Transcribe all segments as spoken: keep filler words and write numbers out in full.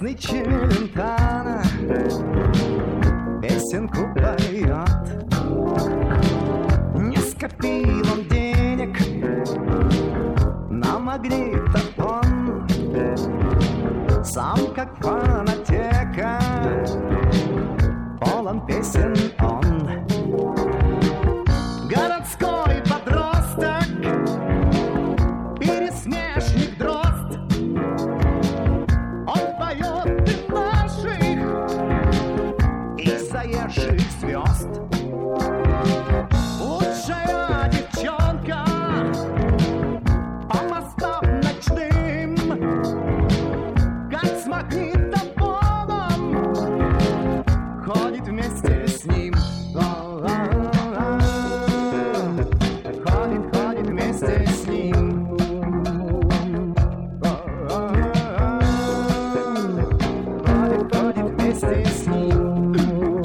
Местный Челентано песенку поет. Не скопил он денег на магнитофон, сам как фонотека полон песен он. Городской подросток, пересмешник дрозд, он поет и наших, и заезжих звезд. Лучшая девчонка по мостам ночным, как с магнитофоном, ходит вместе с ним. Ходит, ходит вместе с ним. Ходит, ходит вместе с ним.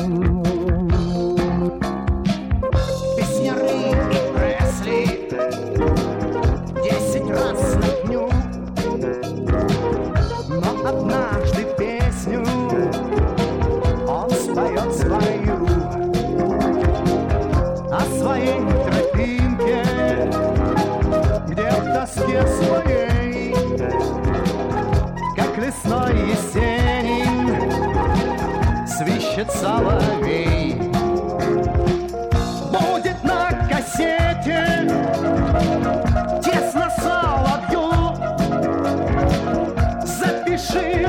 Песняры и Пресли десять раз на дню, но однажды песню он споет свою о своей тропинке, где в тоске своей, как лесной Есенин, свищет соловей. Будет на кассете тесно соловью, запиши